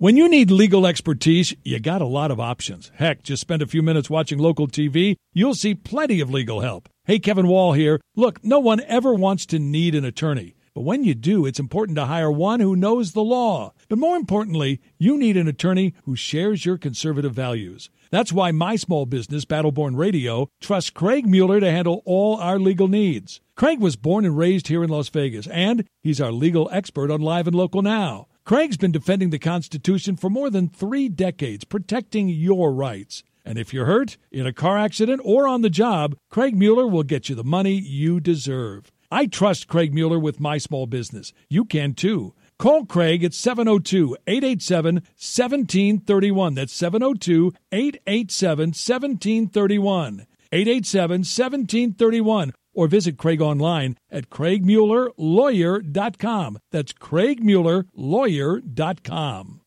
When you need legal expertise, you got a lot of options. Heck, just spend a few minutes watching local TV. You'll see plenty of legal help. Hey, Kevin Wall here. Look, no one ever wants to need an attorney. But when you do, it's important to hire one who knows the law. But more importantly, you need an attorney who shares your conservative values. That's why my small business, Battleborn Radio, trusts Craig Mueller to handle all our legal needs. Craig was born and raised here in Las Vegas, and he's our legal expert on Live and Local Now. Craig's been defending the Constitution for more than 3 decades, protecting your rights. And if you're hurt, in a car accident, or on the job, Craig Mueller will get you the money you deserve. I trust Craig Mueller with my small business. You can too. Call Craig at 702-887-1731. That's 702-887-1731. 887-1731. Or visit Craig online at CraigMuellerLawyer.com. That's CraigMuellerLawyer.com.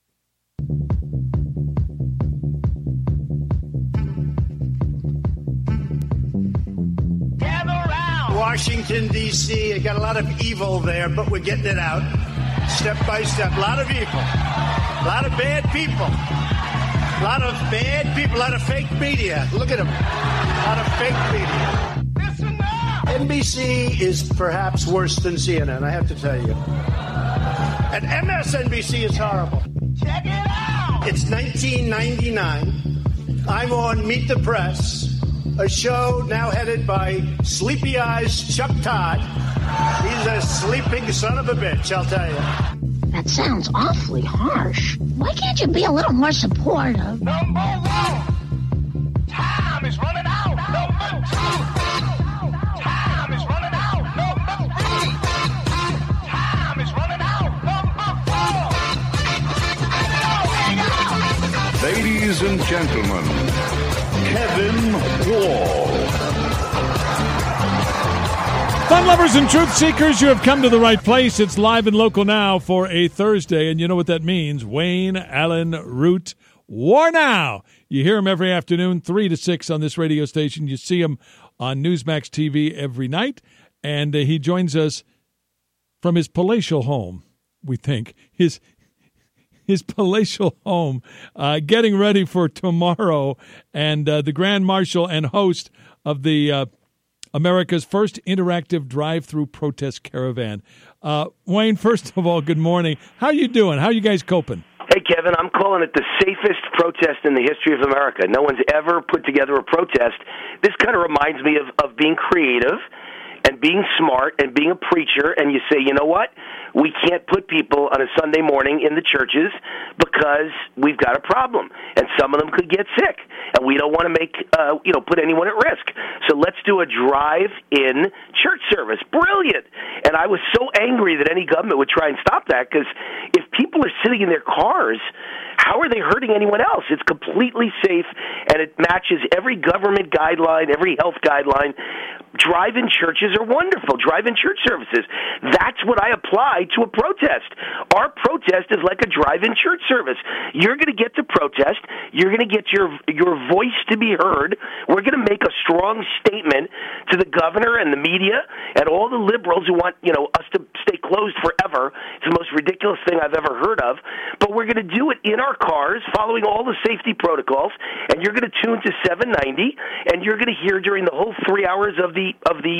Washington, D.C. You got a lot of evil there, but we're getting it out step by step. A lot of evil. A lot of bad people. A lot of bad people. A lot of fake media. Look at them. A lot of fake media. NBC is perhaps worse than CNN, I have to tell you. And MSNBC is horrible. Check it out! It's 1999. I'm on Meet the Press, a show now headed by Sleepy Eyes Chuck Todd. He's a sleeping son of a bitch, I'll tell you. That sounds awfully harsh. Why can't you be a little more supportive? Number 1. Time is running out. Number 2. Time is running out. Number 3. Time is running out. Number 4. Ladies and gentlemen, Kevin Wall. Fun lovers and truth seekers, you have come to the right place. It's Live and Local Now for a Thursday, and you know what that means. Wayne Allen Root, War Now. You hear him every afternoon, 3 to 6 on this radio station. You see him on Newsmax TV every night, and he joins us from his palatial home, we think, his palatial home, getting ready for tomorrow, and the Grand Marshal and host of the America's first interactive drive-through protest caravan. Wayne, first of all, good morning. How you doing? How you guys coping? Hey, Kevin, I'm calling it the safest protest in the history of America. No one's ever put together a protest. This kind of reminds me of being creative and being smart and being a preacher, and you say, you know what? We can't put people on a Sunday morning in the churches because we've got a problem, and some of them could get sick, and we don't want to make, put anyone at risk. So let's do a drive-in church service. Brilliant! And I was so angry that any government would try and stop that, because if people are sitting in their cars, how are they hurting anyone else? It's completely safe, and it matches every government guideline, every health guideline. Drive-in churches are wonderful. Drive-in church services. That's what I apply to a protest. Our protest is like a drive-in church service. You're going to get to protest. You're going to get your voice to be heard. We're going to make a strong statement to the governor and the media and all the liberals who want, us to stay closed forever. It's the most ridiculous thing I've ever heard of. But we're going to do it in our cars, following all the safety protocols, and you're going to tune to 790, and you're going to hear during the whole 3 hours of the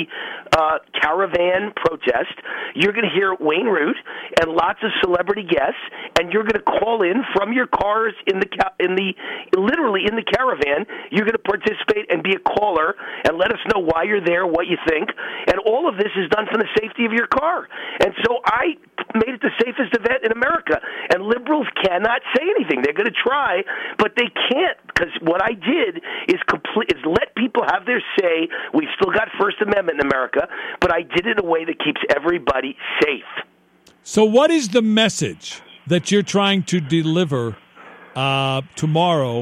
caravan protest, you're going to hear Wayne Root and lots of celebrity guests, and you're going to call in from your cars literally in the caravan. You're going to participate and be a caller and let us know why you're there, what you think, and all of this is done from the safety of your car. And so I made it the safest event in America, and liberals cannot say anything. They're going to try, but they can't, because what I did is let people have their say. We've still got First Amendment in America, but I did it in a way that keeps everybody safe. So what is the message that you're trying to deliver tomorrow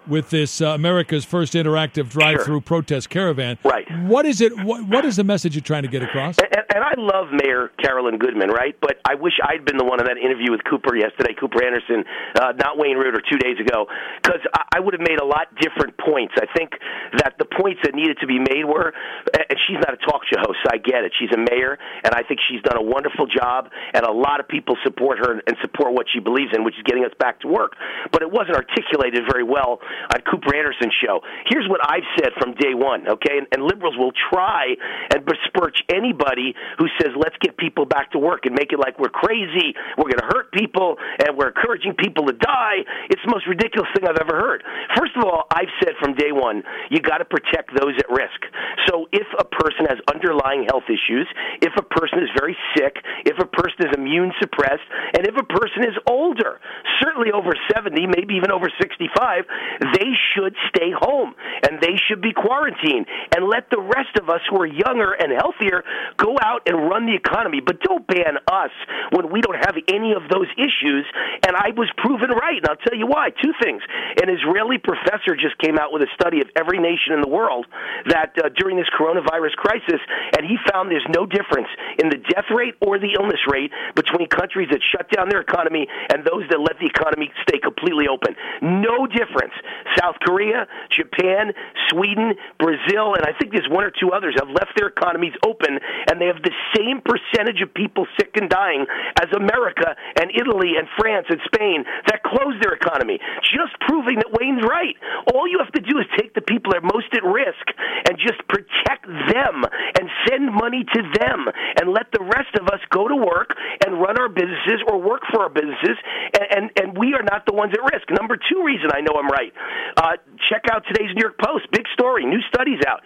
with this America's First Interactive Drive-Through Protest Caravan. Right. What is it? What is the message you're trying to get across? And I love Mayor Carolyn Goodman, right? But I wish I'd been the one in that interview with Cooper yesterday, Cooper Anderson, not Wayne Reuter 2 days ago, because I would have made a lot different points. I think that the points that needed to be made were, and she's not a talk show host, so I get it. She's a mayor, and I think she's done a wonderful job, and a lot of people support her and support what she believes in, which is getting us back to work. But it wasn't articulated very well on Cooper Anderson's show. Here's what I've said from day one, okay? And liberals will try and besmirch anybody who says, let's get people back to work and make it like we're crazy, we're going to hurt people, and we're encouraging people to die. It's the most ridiculous thing I've ever heard. First of all, I've said from day one, you got to protect those at risk. So if a person has underlying health issues, if a person is very sick, if a person is immune suppressed, and if a person is older, certainly over 70, maybe even over 65, they should stay home and they should be quarantined, and let the rest of us who are younger and healthier go out and run the economy. But don't ban us when we don't have any of those issues. And I was proven right, and I'll tell you why. Two things. An Israeli professor just came out with a study of every nation in the world that during this coronavirus crisis, and he found there's no difference in the death rate or the illness rate between countries that shut down their economy and those that let the economy stay completely open. No difference. South Korea, Japan, Sweden, Brazil, and I think there's one or two others have left their economies open, and they have the same percentage of people sick and dying as America and Italy and France and Spain that closed their economy, just proving that Wayne's right. All you have to do is take the people that are most at risk and just protect them and send money to them and let the rest of us go to work and run our businesses or work for our businesses, and we are not the ones at risk. Number two reason I know I'm right, check out today's New York Post. Big story, new studies out.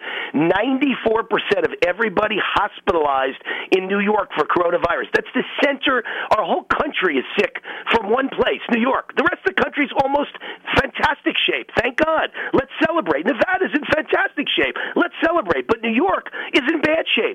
94% of everybody hospitalized in New York for coronavirus. That's the center. Our whole country is sick from one place, New York. The rest of the country is almost fantastic shape. Thank God. Let's celebrate. Nevada's in fantastic shape. Let's celebrate. But New York is in bad shape.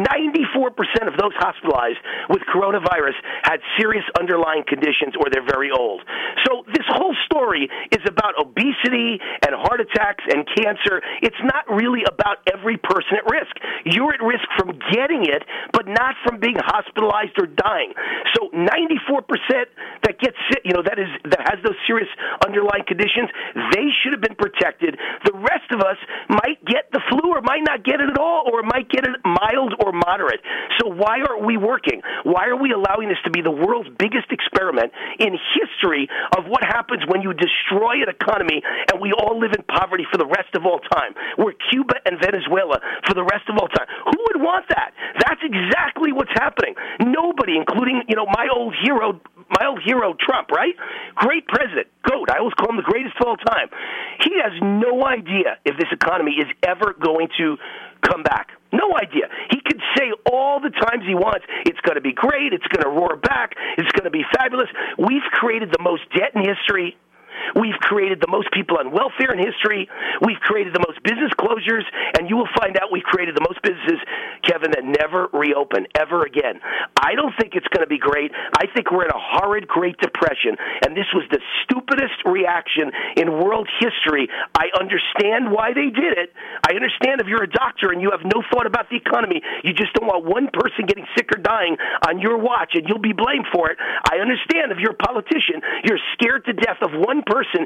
94% of those hospitalized with coronavirus had serious underlying conditions or they're very old. So this whole story is about obesity and heart attacks and cancer. It's not really about every person at risk. You're at risk from getting it, but not from being hospitalized or dying. So 94% that gets sick, that has those serious underlying conditions, they should have been protected. The rest of us might get the flu or might not get it at all, or might get it mild or moderate. So why aren't we working? Why are we allowing this to be the world's biggest experiment in history of what happens when you destroy an economy and we all live in poverty for the rest of all time? We're Cuba and Venezuela for the rest of all time. Who would want that? That's exactly what's happening. Nobody, including, my old hero Trump, right? Great president, GOAT. I always call him the greatest of all time. He has no idea if this economy is ever going to come back. No idea. He could say all the times he wants, it's going to be great, it's going to roar back, it's going to be fabulous. We've created the most debt in history. We've created the most people on welfare in history. We've created the most business closures, and you will find out we've created the most businesses, Kevin, that never reopen ever again. I don't think it's going to be great. I think we're in a horrid Great Depression, and this was the stupidest reaction in world history. I understand why they did it. I understand if you're a doctor and you have no thought about the economy, you just don't want one person getting sick or dying on your watch, and you'll be blamed for it. I understand if you're a politician, you're scared to death of one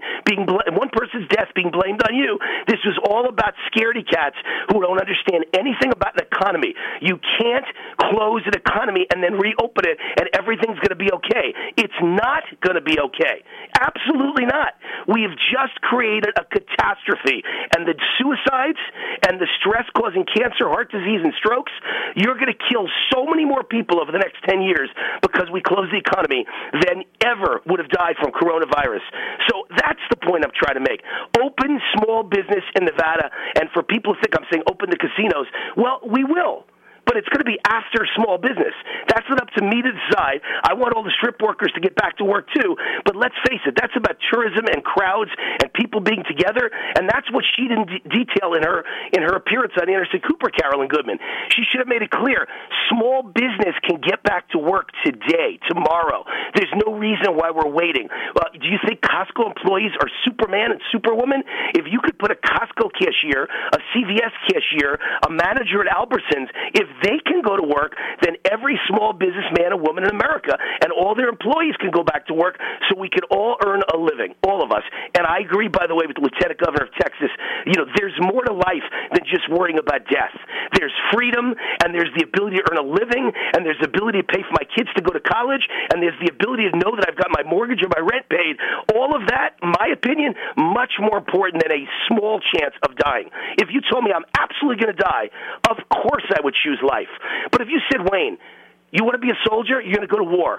person's death being blamed on you. This was all about scaredy cats who don't understand anything about an economy. You can't close an economy and then reopen it and everything's going to be okay. It's not going to be okay. Absolutely not. We have just created a catastrophe, and the suicides and the stress causing cancer, heart disease, and strokes, you're going to kill so many more people over the next 10 years because we closed the economy than ever would have died from coronavirus. So that's the point I'm trying to make. Open small business in Nevada, and for people who think I'm saying open the casinos, well, we will. but it's going to be after small business. That's not up to me to decide. I want all the strip workers to get back to work too, but let's face it, that's about tourism and crowds and people being together, and that's what she didn't detail in her appearance on Anderson Cooper, Carolyn Goodman. She should have made it clear, small business can get back to work today, tomorrow. There's no reason why we're waiting. Do you think Costco employees are Superman and Superwoman? If you could put a Costco cashier, a CVS cashier, a manager at Albertsons, if they can go to work, then every small business man and woman in America and all their employees can go back to work so we can all earn a living, all of us. And I agree, by the way, with the Lieutenant Governor of Texas. There's more to life than just worrying about death. There's freedom, and there's the ability to earn a living, and there's the ability to pay for my kids to go to college, and there's the ability to know that I've got my mortgage or my rent paid. All of that, in my opinion, much more important than a small chance of dying. If you told me I'm absolutely going to die, of course I would choose life. But if you said, Wayne, you want to be a soldier? You're going to go to war.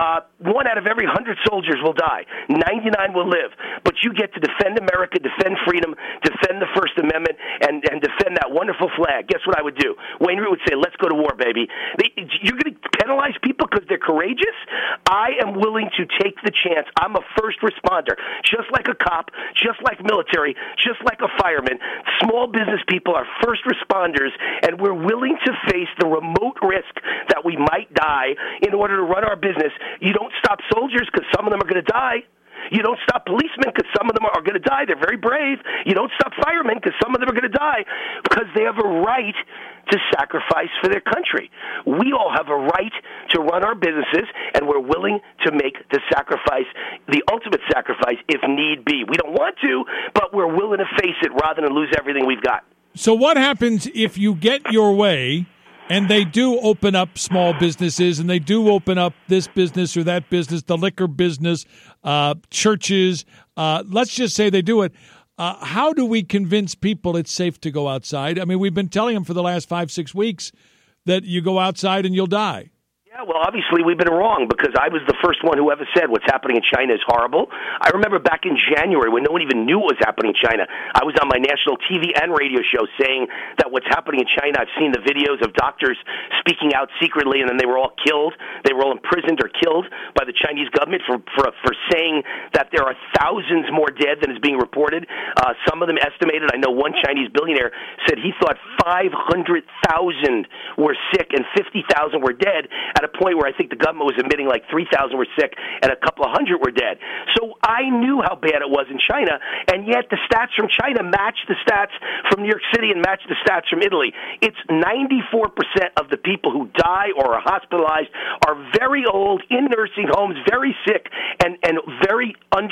1 out of every 100 soldiers will die. 99 will live. But you get to defend America, defend freedom, defend the First Amendment, and defend that wonderful flag. Guess what I would do? Wayne Root would say, let's go to war, baby. You're going to penalize people because they're courageous? I am willing to take the chance. I'm a first responder. Just like a cop, just like military, just like a fireman. Small business people are first responders, and we're willing to face the remote risk that we might die in order to run our business. You don't stop soldiers because some of them are going to die. You don't stop policemen because some of them are going to die. They're very brave. You don't stop firemen because some of them are going to die because they have a right to sacrifice for their country. We all have a right to run our businesses, and we're willing to make the sacrifice, the ultimate sacrifice, if need be. We don't want to, but we're willing to face it rather than lose everything we've got. So what happens if you get your way and they do open up small businesses, and they do open up this business or that business, the liquor business, churches? Let's just say they do it. How do we convince people it's safe to go outside? I mean, we've been telling them for the last 5-6 weeks that you go outside and you'll die. Yeah, well, obviously we've been wrong because I was the first one who ever said what's happening in China is horrible. I remember back in January when no one even knew what was happening in China, I was on my national TV and radio show saying that what's happening in China, I've seen the videos of doctors speaking out secretly, and then they were all killed. They were all imprisoned or killed by the Chinese government for saying that there are thousands more dead than is being reported. Some of them estimated, I know one Chinese billionaire said he thought 500,000 were sick and 50,000 were dead, at a point where I think the government was admitting like 3,000 were sick and a couple of hundred were dead. So I knew how bad it was in China, and yet the stats from China match the stats from New York City and match the stats from Italy. It's 94% of the people who die or are hospitalized are very old, in nursing homes, very sick, and very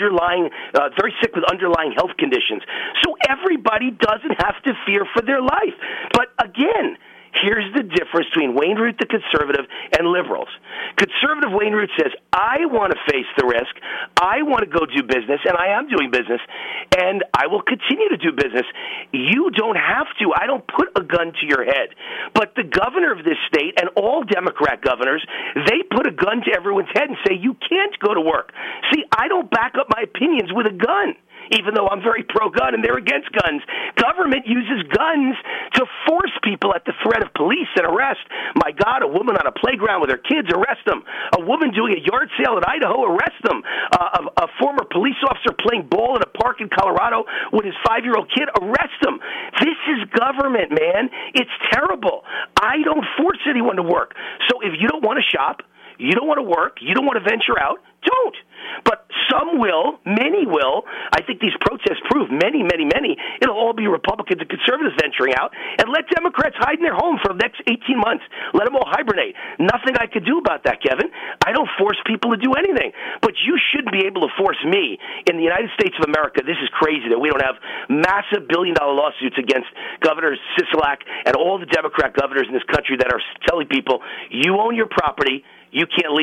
sick with underlying health conditions. So everybody doesn't have to fear for their life. But again, here's the difference between Wayne Root, the conservative, and liberals. Conservative Wayne Root says, I want to face the risk. I want to go do business, and I am doing business, and I will continue to do business. You don't have to. I don't put a gun to your head. But the governor of this state and all Democrat governors, they put a gun to everyone's head and say, you can't go to work. See, I don't back up my opinions with a gun, even though I'm very pro-gun and they're against guns. Government uses guns to force people at the threat of police and arrest. My God, a woman on a playground with her kids, arrest them. A woman doing a yard sale in Idaho, arrest them. A former police officer playing ball in a park in Colorado with his 5-year-old kid, arrest them. This is government, man. It's terrible. I don't force anyone to work. So if you don't want to shop, you don't want to work, you don't want to venture out, don't. But some will, many will. I think these protests prove many. It'll all be Republicans and conservatives venturing out. And let Democrats hide in their home for the next 18 months. Let them all hibernate. Nothing I could do about that, Kevin. I don't force people to do anything. But you shouldn't be able to force me in the United States of America. This is crazy that we don't have massive billion-dollar lawsuits against Governor Sisolak and all the Democrat governors in this country that are telling people, you own your property, you can't leave it.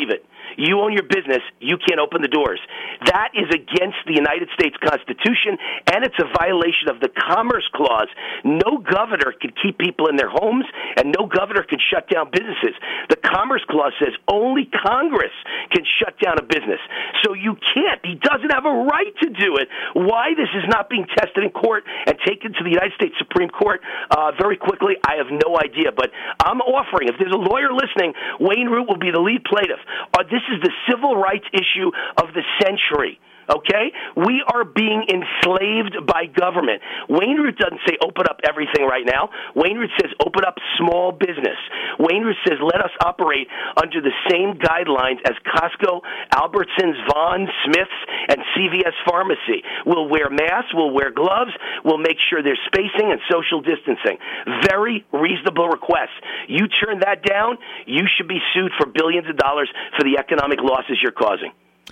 You own your business. You can't open the doors. That is against the United States Constitution, and it's a violation of the Commerce Clause. No governor can keep people in their homes, and no governor can shut down businesses. The Commerce Clause says only Congress can shut down a business. So you can't. He doesn't have a right to do it. Why this is not being tested in court and taken to the United States Supreme Court very quickly, I have no idea. But I'm offering, if there's a lawyer listening, Wayne Root will be the lead plaintiff. This is the civil rights issue of the century. Okay? We are being enslaved by government. Wayne Root doesn't say open up everything right now. Wayne Root says open up small business. Wayne Root says let us operate under the same guidelines as Costco, Albertsons, Vons, Smith's, and CVS Pharmacy. We'll wear masks, we'll wear gloves, we'll make sure there's spacing and social distancing. Very reasonable request. You turn that down, you should be sued for billions of dollars for the economic losses you're causing.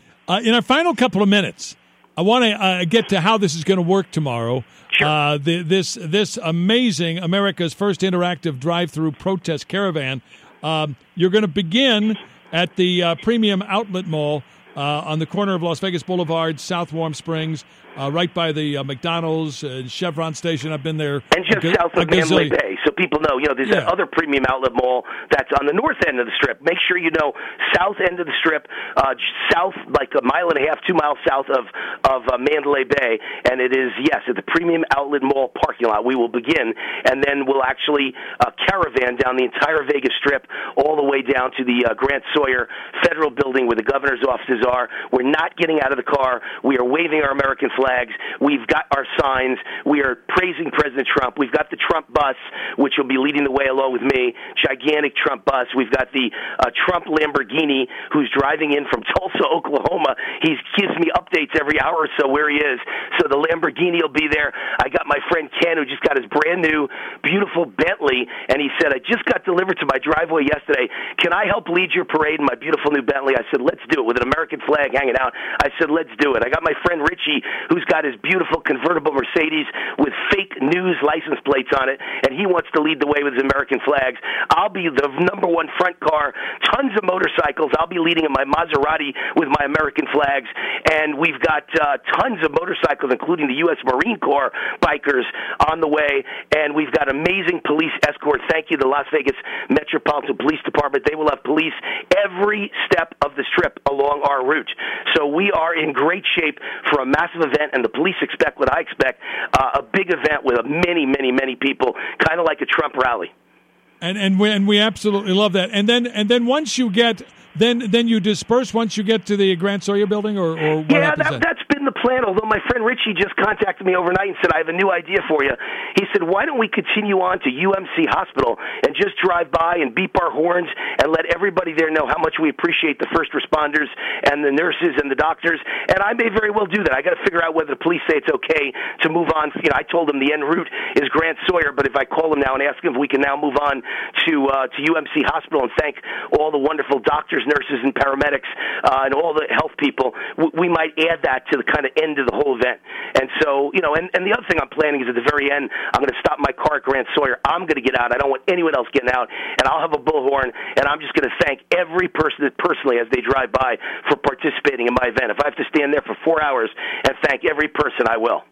In our final couple of minutes, I want to get to how this is going to work tomorrow. Sure. This amazing America's first interactive drive-through protest caravan. You're going to begin at the Premium Outlet Mall on the corner of Las Vegas Boulevard, South Warm Springs, right by the McDonald's Chevron station. I've been there. And just south of Mandalay Bay, so people know. There's that other Premium Outlet Mall that's on the north end of the Strip. Make sure you know south end of the Strip, south, like a mile and a half, 2 miles south of Mandalay Bay. And it is, yes, at the Premium Outlet Mall parking lot. We will begin, and then we'll actually caravan down the entire Vegas Strip all the way down to the Grant Sawyer Federal Building where the governor's offices are. We're not getting out of the car. We are waving our American flags. We've got our signs. We are praising President Trump. We've got the Trump bus, which will be leading the way along with me. Gigantic Trump bus. We've got the Trump Lamborghini, who's driving in from Tulsa, Oklahoma. He gives me updates every hour or so where he is. So the Lamborghini will be there. I got my friend Ken, who just got his brand new, beautiful Bentley, and he said, I just got delivered to my driveway yesterday. Can I help lead your parade in my beautiful new Bentley? I said, let's do it, with an American flag hanging out. I said, let's do it. I got my friend Richie, who's got his beautiful convertible Mercedes with fake news license plates on it, and he wants to lead the way with his American flags. I'll be the number one front car, tons of motorcycles. I'll be leading in my Maserati with my American flags, and we've got tons of motorcycles, including the U.S. Marine Corps bikers on the way, and we've got amazing police escort. Thank you, the Las Vegas Metropolitan Police Department. They will have police every step of the Strip along our route. So we are in great shape for a massive event, and the police expect what I expect, a big event with many, many, many people, kind of like a Trump rally. And we absolutely love that. And then once you get then you disperse once you get to the Grant Sawyer building, or what happens? That's been the plan. Although my friend Richie just contacted me overnight and said, I have a new idea for you. He said, why don't we continue on to UMC Hospital and just drive by and beep our horns and let everybody there know how much we appreciate the first responders and the nurses and the doctors. And I may very well do that. I got to figure out whether the police say it's okay to move on. I told them the en route is Grant Sawyer, but if I call them now and ask them if we can now move on to UMC Hospital and thank all the wonderful doctors, nurses, and paramedics and all the health people, we might add that to the kind of end of the whole event. And so, and the other thing I'm planning is at the very end, I'm going to stop my car at Grant Sawyer. I'm going to get out. I don't want anyone else getting out. And I'll have a bullhorn, and I'm just going to thank every person personally as they drive by for participating in my event. If I have to stand there for 4 hours and thank every person, I will.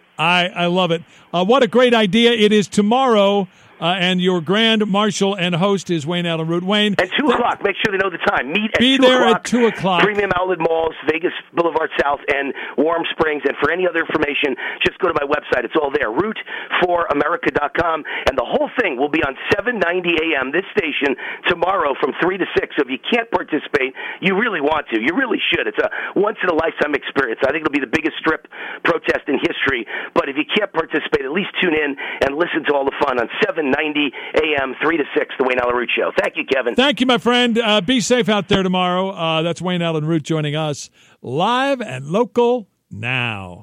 I love it. What a great idea. It is tomorrow. And your grand marshal and host is Wayne Allyn Root. Wayne. At 2 o'clock. Make sure they know the time. Meet at 2 o'clock. Be there at 2 o'clock. Premium Outlet Malls, Vegas Boulevard South, and Warm Springs. And for any other information, just go to my website. It's all there. Root4America.com. And the whole thing will be on 790 a.m., this station, tomorrow from 3 to 6. So if you can't participate, you really want to. You really should. It's a once-in-a-lifetime experience. I think it'll be the biggest strip protest in history. But if you can't participate, at least tune in and listen to all the fun on 790 a.m., 3 to 6, the Wayne Allyn Root Show. Thank you, Kevin. Thank you, my friend. Be safe out there tomorrow. That's Wayne Allyn Root joining us live and local now.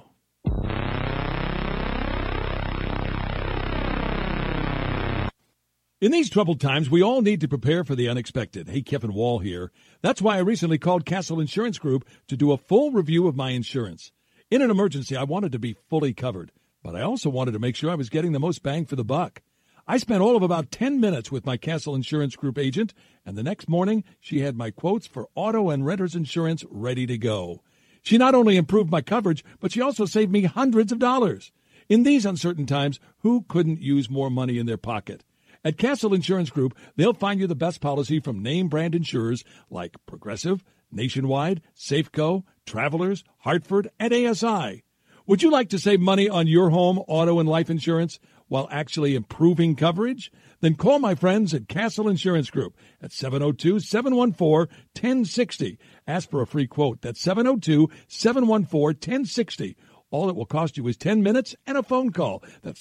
In these troubled times, we all need to prepare for the unexpected. Hey, Kevin Wall here. That's why I recently called Castle Insurance Group to do a full review of my insurance. In an emergency, I wanted to be fully covered, but I also wanted to make sure I was getting the most bang for the buck. I spent all of about 10 minutes with my Castle Insurance Group agent, and the next morning she had my quotes for auto and renter's insurance ready to go. She not only improved my coverage, but she also saved me hundreds of dollars. In these uncertain times, who couldn't use more money in their pocket? At Castle Insurance Group, they'll find you the best policy from name brand insurers like Progressive, Nationwide, Safeco, Travelers, Hartford, and ASI. Would you like to save money on your home, auto, and life insurance while actually improving coverage? Then call my friends at Castle Insurance Group at 702-714-1060. Ask for a free quote. That's 702-714-1060. All it will cost you is 10 minutes and a phone call. That's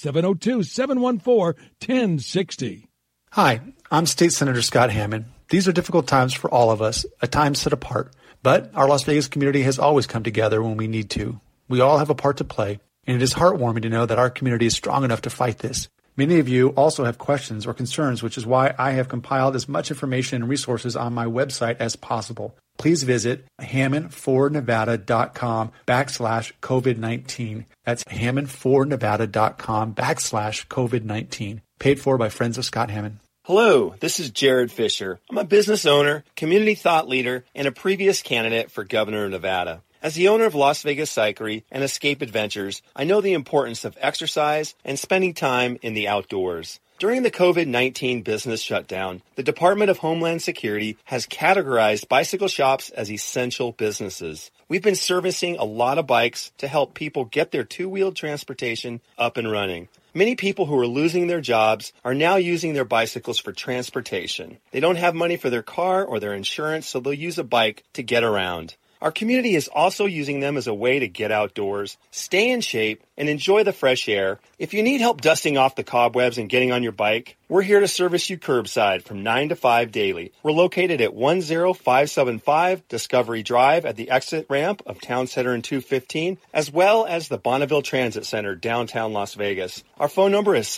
702-714-1060. Hi, I'm State Senator Scott Hammond. These are difficult times for all of us, a time set apart. But our Las Vegas community has always come together when we need to. We all have a part to play, and it is heartwarming to know that our community is strong enough to fight this. Many of you also have questions or concerns, which is why I have compiled as much information and resources on my website as possible. Please visit HammondForNevada.com/COVID-19. That's HammondForNevada.com/COVID-19. Paid for by Friends of Scott Hammond. Hello, this is Jared Fisher. I'm a business owner, community thought leader, and a previous candidate for governor of Nevada. As the owner of Las Vegas Cyclery and Escape Adventures, I know the importance of exercise and spending time in the outdoors. During the COVID-19 business shutdown, the Department of Homeland Security has categorized bicycle shops as essential businesses. We've been servicing a lot of bikes to help people get their two-wheeled transportation up and running. Many people who are losing their jobs are now using their bicycles for transportation. They don't have money for their car or their insurance, so they'll use a bike to get around. Our community is also using them as a way to get outdoors, stay in shape, and enjoy the fresh air. If you need help dusting off the cobwebs and getting on your bike, we're here to service you curbside from 9 to 5 daily. We're located at 10575 Discovery Drive at the exit ramp of Town Center and 215, as well as the Bonneville Transit Center, downtown Las Vegas. Our phone number is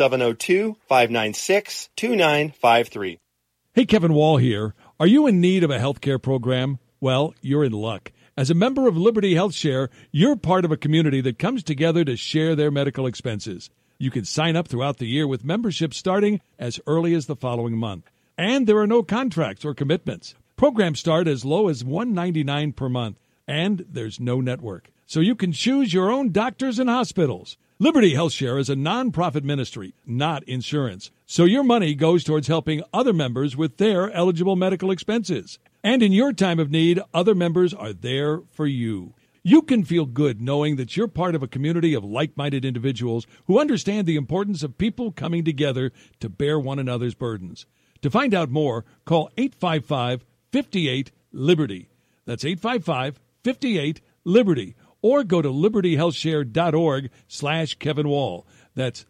702-596-2953. Hey, Kevin Wall here. Are you in need of a health care program? Well, you're in luck. As a member of Liberty Health Share, you're part of a community that comes together to share their medical expenses. You can sign up throughout the year with membership starting as early as the following month. And there are no contracts or commitments. Programs start as low as $199 per month. And there's no network. So you can choose your own doctors and hospitals. Liberty Health Share is a nonprofit ministry, not insurance. So your money goes towards helping other members with their eligible medical expenses. And in your time of need, other members are there for you. You can feel good knowing that you're part of a community of like-minded individuals who understand the importance of people coming together to bear one another's burdens. To find out more, call 855-58-LIBERTY. That's 855-58-LIBERTY. Or go to libertyhealthshare.org/Kevin Wall. That's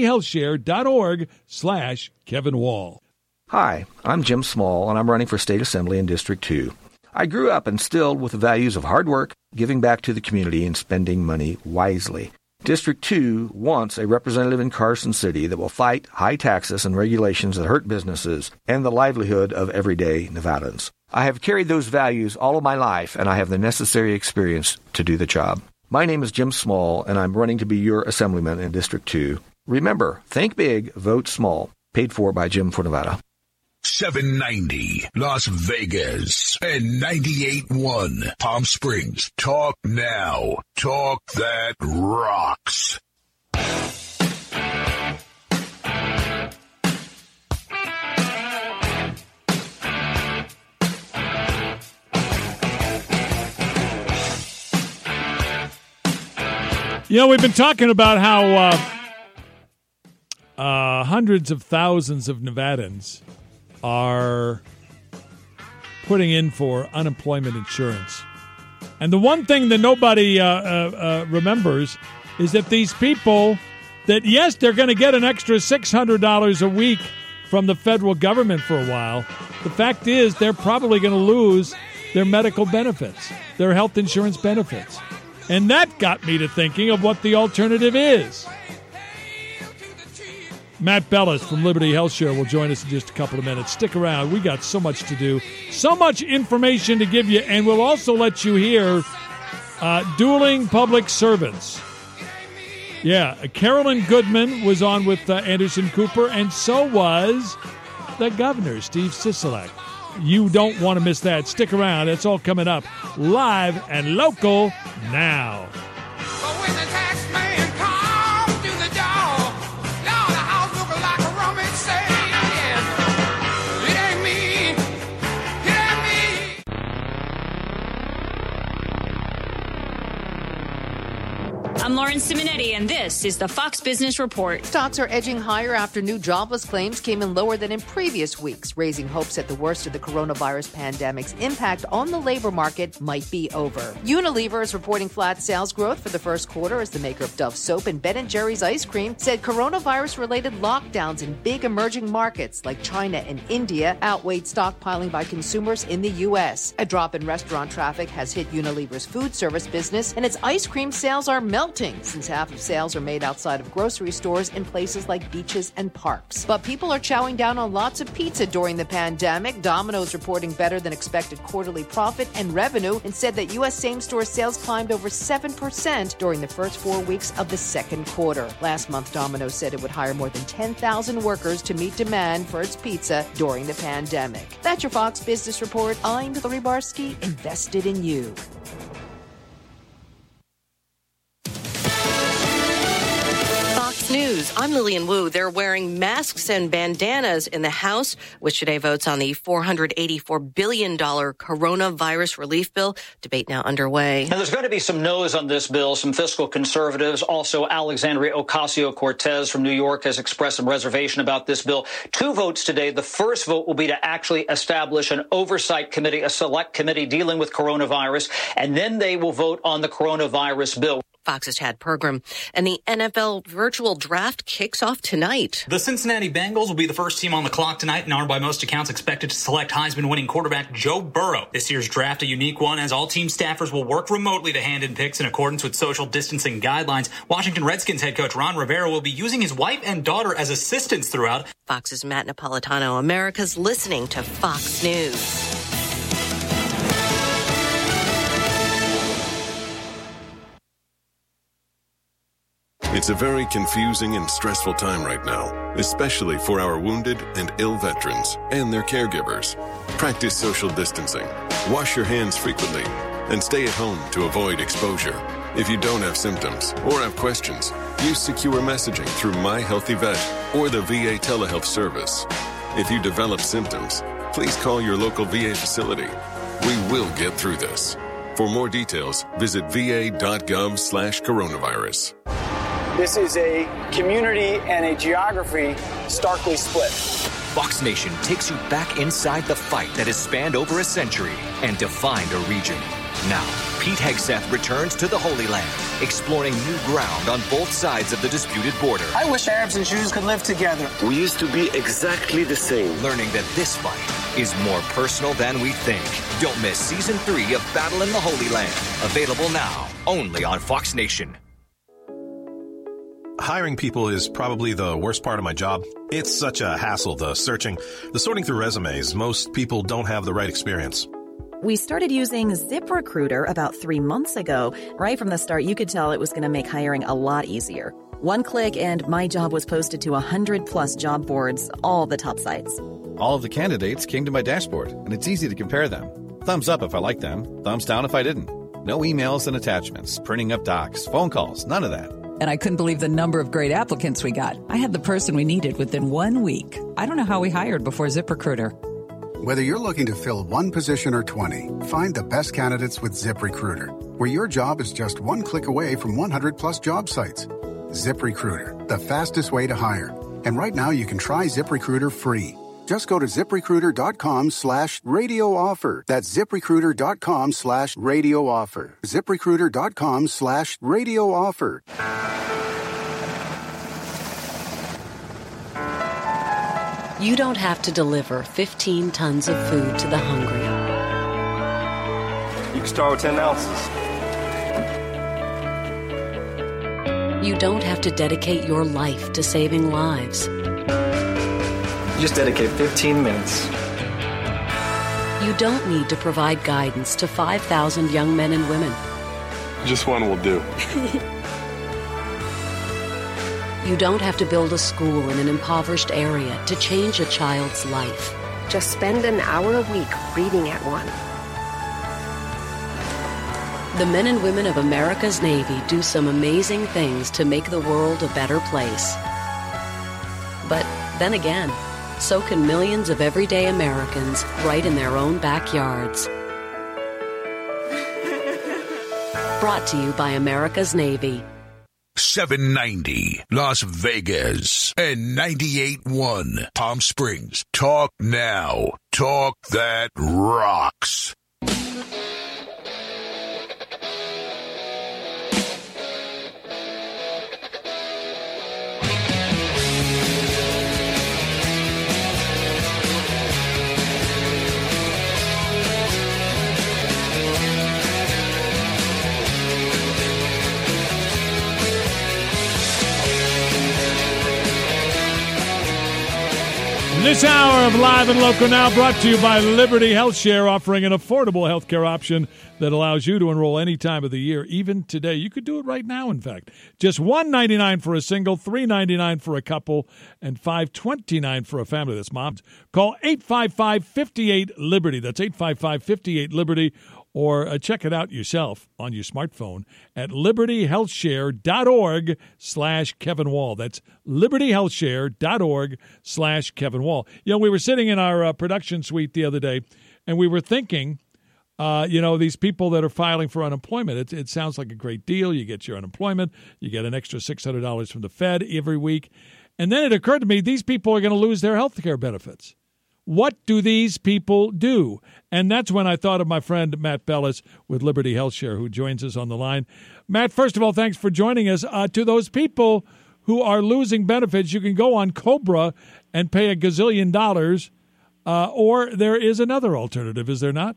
libertyhealthshare.org/Kevin Wall. Hi, I'm Jim Small, and I'm running for State Assembly in District 2. I grew up instilled with the values of hard work, giving back to the community, and spending money wisely. District 2 wants a representative in Carson City that will fight high taxes and regulations that hurt businesses and the livelihood of everyday Nevadans. I have carried those values all of my life, and I have the necessary experience to do the job. My name is Jim Small, and I'm running to be your assemblyman in District 2. Remember, think big, vote small. Paid for by Jim for Nevada. 790 Las Vegas and 98.1 Palm Springs. Talk now. Talk that rocks. You know, we've been talking about how hundreds of thousands of Nevadans are putting in for unemployment insurance. And the one thing that nobody remembers is that these people, that yes, they're going to get an extra $600 a week from the federal government for a while. The fact is they're probably going to lose their medical benefits, their health insurance benefits. And that got me to thinking of what the alternative is. Matt Bellis from Liberty Health Share will join us in just a couple of minutes. Stick around. We got so much to do, so much information to give you, and we'll also let you hear dueling public servants. Yeah, Carolyn Goodman was on with Anderson Cooper, and so was the governor, Steve Sisolak. You don't want to miss that. Stick around. It's all coming up live and local now. I'm Lauren Simonetti, and this is the Fox Business Report. Stocks are edging higher after new jobless claims came in lower than in previous weeks, raising hopes that the worst of the coronavirus pandemic's impact on the labor market might be over. Unilever is reporting flat sales growth for the first quarter as the maker of Dove soap and Ben & Jerry's ice cream said coronavirus-related lockdowns in big emerging markets like China and India outweighed stockpiling by consumers in the U.S. A drop in restaurant traffic has hit Unilever's food service business, and its ice cream sales are melting since half of sales are made outside of grocery stores in places like beaches and parks. But people are chowing down on lots of pizza during the pandemic. Domino's reporting better than expected quarterly profit and revenue and said that U.S. same-store sales climbed over 7% during the first 4 weeks of the second quarter. Last month, Domino's said it would hire more than 10,000 workers to meet demand for its pizza during the pandemic. That's your Fox Business Report. I'm Hillary Barsky, invested in you. News. I'm Lillian Wu. They're wearing masks and bandanas in the House, which today votes on the $484 billion coronavirus relief bill. Debate now underway. Now, there's going to be some no's on this bill, some fiscal conservatives. Also, Alexandria Ocasio-Cortez from New York has expressed some reservation about this bill. 2 votes today. The first vote will be to actually establish an oversight committee, a select committee dealing with coronavirus, and then they will vote on the coronavirus bill. Fox's Chad Pergram. And the NFL virtual draft kicks off tonight. The Cincinnati Bengals will be the first team on the clock tonight and are by most accounts expected to select Heisman-winning quarterback Joe Burrow. This year's draft a unique one as all team staffers will work remotely to hand in picks in accordance with social distancing guidelines. Washington Redskins head coach Ron Rivera will be using his wife and daughter as assistants throughout. Fox's Matt Napolitano. America's listening to Fox News. It's a very confusing and stressful time right now, especially for our wounded and ill veterans and their caregivers. Practice social distancing, wash your hands frequently, and stay at home to avoid exposure. If you don't have symptoms or have questions, use secure messaging through My Healthy Vet or the VA telehealth service. If you develop symptoms, please call your local VA facility. We will get through this. For more details, visit va.gov/coronavirus. This is a community and a geography starkly split. Fox Nation takes you back inside the fight that has spanned over a century and defined a region. Now, Pete Hegseth returns to the Holy Land, exploring new ground on both sides of the disputed border. I wish Arabs and Jews could live together. We used to be exactly the same. Learning that this fight is more personal than we think. Don't miss Season 3 of Battle in the Holy Land. Available now, only on Fox Nation. Hiring people is probably the worst part of my job. It's such a hassle, the searching, the sorting through resumes. Most people don't have the right experience. We started using ZipRecruiter about 3 months ago. Right from the start, you could tell it was going to make hiring a lot easier. One click and my job was posted to 100-plus job boards, all the top sites. All of the candidates came to my dashboard, and it's easy to compare them. Thumbs up if I liked them, thumbs down if I didn't. No emails and attachments, printing up docs, phone calls, none of that. And I couldn't believe the number of great applicants we got. I had the person we needed within 1 week. I don't know how we hired before ZipRecruiter. Whether you're looking to fill one position or 20, find the best candidates with ZipRecruiter, where your job is just one click away from 100-plus job sites. ZipRecruiter, the fastest way to hire. And right now you can try ZipRecruiter free. Just go to ZipRecruiter.com/radio offer. That's ZipRecruiter.com/radio offer. ZipRecruiter.com/radio offer. You don't have to deliver 15 tons of food to the hungry. You can start with 10 ounces. You don't have to dedicate your life to saving lives. Just dedicate 15 minutes. You don't need to provide guidance to 5,000 young men and women. Just one will do. You don't have to build a school in an impoverished area to change a child's life. Just spend an hour a week reading at one. The men and women of America's Navy do some amazing things to make the world a better place. But then again, so can millions of everyday Americans right in their own backyards. Brought to you by America's Navy. 790 Las Vegas and 98.1 Palm Springs. Talk now. Talk that rocks. This hour of Live and Local Now brought to you by Liberty Health Share, offering an affordable health care option that allows you to enroll any time of the year, even today. You could do it right now, in fact. Just $199 for a single, $399 for a couple, and $529 for a family. That's moms. Call 855-58-LIBERTY. That's 855-58-LIBERTY. Or check it out yourself on your smartphone at libertyhealthshare.org/Kevin Wall. That's libertyhealthshare.org/Kevin Wall. You know, we were sitting in our production suite the other day, and we were thinking, these people that are filing for unemployment, it sounds like a great deal. You get your unemployment. You get an extra $600 from the Fed every week. And then it occurred to me, these people are going to lose their health care benefits. What do these people do? And that's when I thought of my friend Matt Bellis with Liberty Health Share, who joins us on the line. Matt, first of all, thanks for joining us. To those people who are losing benefits, you can go on COBRA and pay $1 gazillion, or there is another alternative, is there not?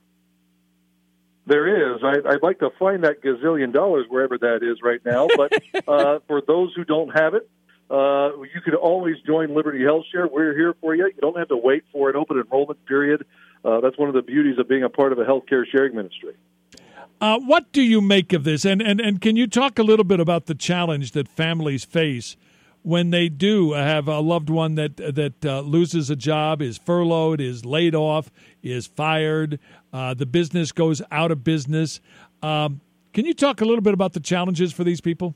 There is. I'd like to find that $1 gazillion wherever that is right now, but for those who don't have it, you can always join Liberty Health Share. We're here for you. You don't have to wait for an open enrollment period. That's one of the beauties of being a part of a healthcare sharing ministry. What do you make of this? And can you talk a little bit about the challenge that families face when they do have a loved one that loses a job, is furloughed, is laid off, is fired, the business goes out of business? Can you talk a little bit about the challenges for these people?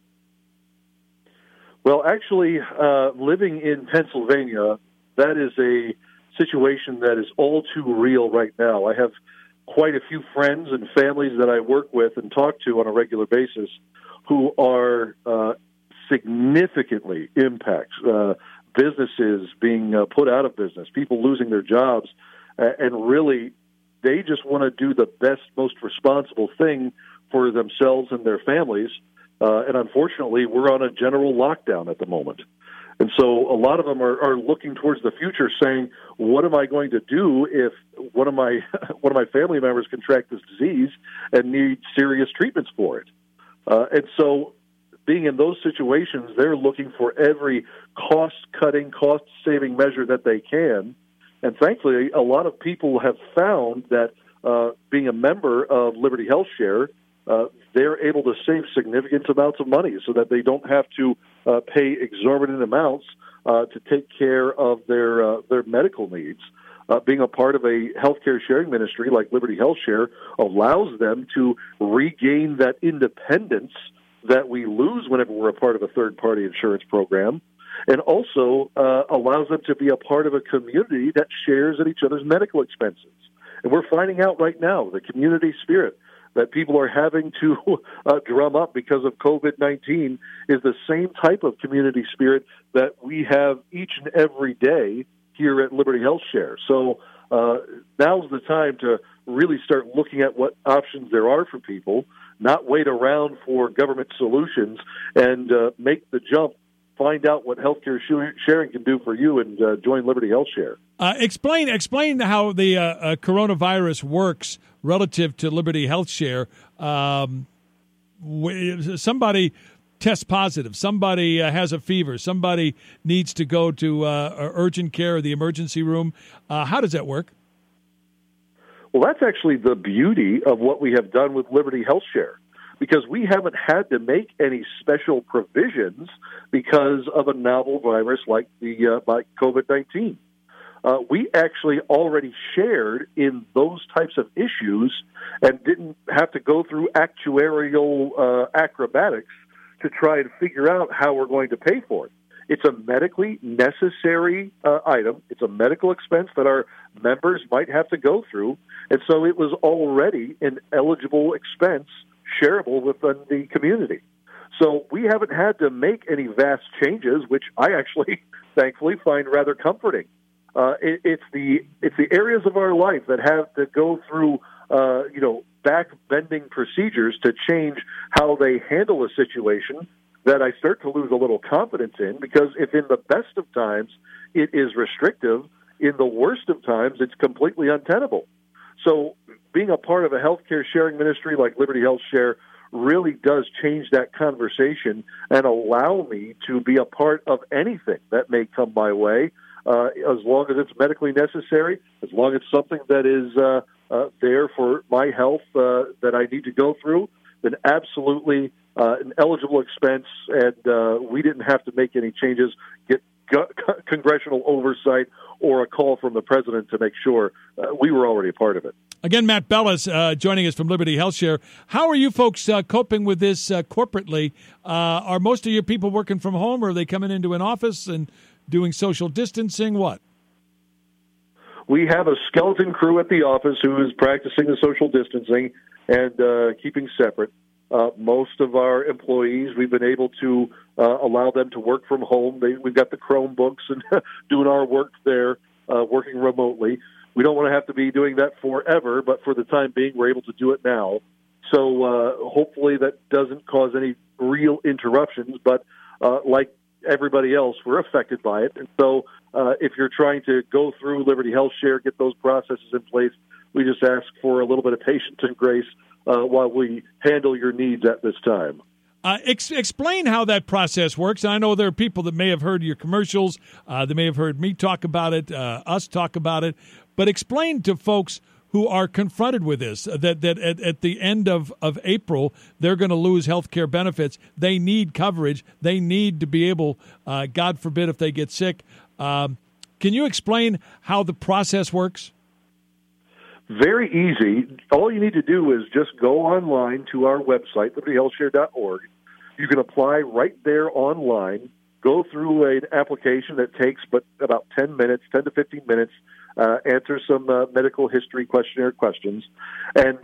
Well, actually, living in Pennsylvania, that is a situation that is all too real right now. I have quite a few friends and families that I work with and talk to on a regular basis who are significantly impacted. Businesses being put out of business, people losing their jobs, and really they just want to do the best, most responsible thing for themselves and their families. And unfortunately, we're on a general lockdown at the moment. And so a lot of them are looking towards the future saying, what am I going to do if one of my family members contract this disease and need serious treatments for it? And so being in those situations, they're looking for every cost-cutting, cost-saving measure that they can. And thankfully, a lot of people have found that being a member of Liberty Health Share, they're able to save significant amounts of money so that they don't have to pay exorbitant amounts to take care of their medical needs. Being a part of a healthcare sharing ministry like Liberty Health Share allows them to regain that independence that we lose whenever we're a part of a third-party insurance program, and also allows them to be a part of a community that shares in each other's medical expenses. And we're finding out right now the community spirit that people are having to drum up because of COVID-19 is the same type of community spirit that we have each and every day here at Liberty Health Share. So now's the time to really start looking at what options there are for people, not wait around for government solutions, and make the jump, find out what healthcare sharing can do for you, and join Liberty Health Share. Explain how the coronavirus works relative to Liberty Health Share. Somebody tests positive, somebody has a fever, somebody needs to go to urgent care or the emergency room. How does that work? Well, that's actually the beauty of what we have done with Liberty Health Share. because we haven't had to make any special provisions because of a novel virus like like COVID-19. We actually already shared in those types of issues and didn't have to go through actuarial acrobatics to try and figure out how we're going to pay for it. It's a medically necessary item. It's a medical expense that our members might have to go through, and so it was already an eligible expense shareable within the community. So we haven't had to make any vast changes, which I actually, thankfully, find rather comforting. It's the areas of our life that have to go through, back-bending procedures to change how they handle a situation that I start to lose a little confidence in, because if in the best of times it is restrictive, in the worst of times it's completely untenable. So being a part of a healthcare sharing ministry like Liberty Health Share really does change that conversation and allow me to be a part of anything that may come my way, as long as it's medically necessary, as long as it's something that is there for my health that I need to go through, then absolutely an eligible expense, and we didn't have to make any changes, get congressional oversight or a call from the president to make sure we were already a part of it. Again, Matt Bellis joining us from Liberty Health Share. How are you folks coping with this corporately? Are most of your people working from home, or are they coming into an office and doing social distancing? What? We have a skeleton crew at the office who is practicing the social distancing and keeping separate. Most of our employees, we've been able to allow them to work from home. We've got the Chromebooks and doing our work there, working remotely. We don't want to have to be doing that forever, but for the time being, we're able to do it now. So hopefully that doesn't cause any real interruptions, but like everybody else, we're affected by it. And so if you're trying to go through Liberty Health Share, get those processes in place, we just ask for a little bit of patience and grace while we handle your needs at this time. Explain how that process works. I know there are people that may have heard your commercials, they may have heard me talk about it, us talk about it, but explain to folks who are confronted with this, that at the end of April, they're going to lose health care benefits. They need coverage. They need to be able, God forbid, if they get sick. Can you explain how the process works? Very easy. All you need to do is just go online to our website, libertyhealthshare.org. You can apply right there online, go through an application that takes about 10 to 15 minutes, answer some medical history questionnaire questions. And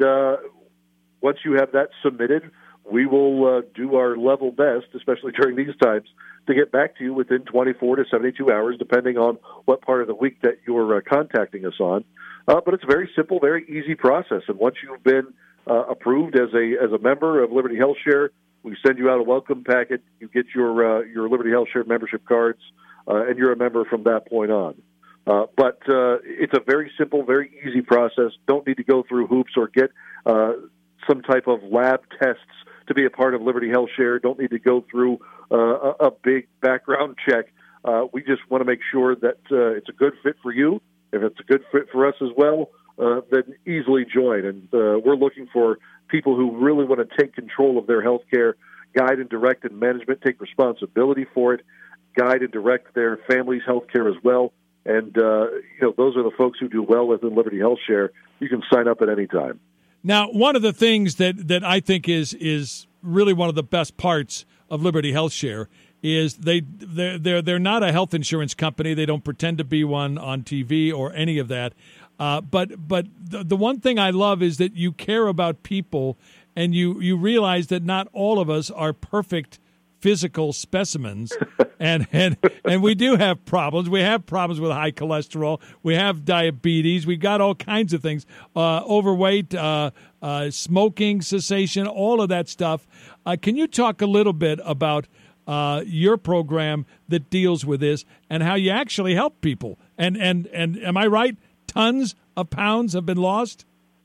once you have that submitted, we will do our level best, especially during these times, to get back to you within 24 to 72 hours, depending on what part of the week that you're contacting us on. But it's a very simple, very easy process. And once you've been approved as a member of Liberty Health Share, we send you out a welcome packet. You get your Liberty Health Share membership cards, and you're a member from that point on. But it's a very simple, very easy process. Don't need to go through hoops or get some type of lab tests to be a part of Liberty Health Share. Don't need to go through a big background check. We just want to make sure that it's a good fit for you. If it's a good fit for us as well, then easily join. And we're looking for people who really want to take control of their health care, guide and direct and management, take responsibility for it, guide and direct their family's health care as well. And, those are the folks who do well within Liberty Health Share. You can sign up at any time. Now, one of the things that I think is really one of the best parts of Liberty Health Share is they're not a health insurance company. They don't pretend to be one on TV or any of that. But the one thing I love is that you care about people, and you realize that not all of us are perfect physical specimens, and we do have problems. We have problems with high cholesterol. We have diabetes. We got all kinds of things, overweight, smoking cessation, all of that stuff. Can you talk a little bit about your program that deals with this and how you actually help people? And am I right? Tons of pounds have been lost?